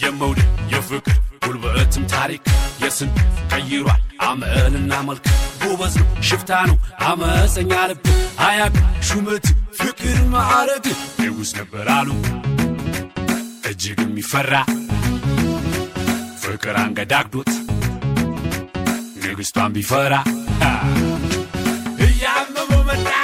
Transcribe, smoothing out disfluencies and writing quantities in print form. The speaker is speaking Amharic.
የመውደድ የፍቅር ጉልበትም ታሪክ የስን ቀይሯል አመልና መልክ ጎበዝ ነው ሽፍታ ነው አመፀኛ ልብ አያቅ ሹመት ፍቅር ማዕረግ ንጉስ ነበር አሉ እጅግ የሚፈራ ፍቅር አንገዳግዶት ንጉስቷን ቢፈራ እያመመው መጣ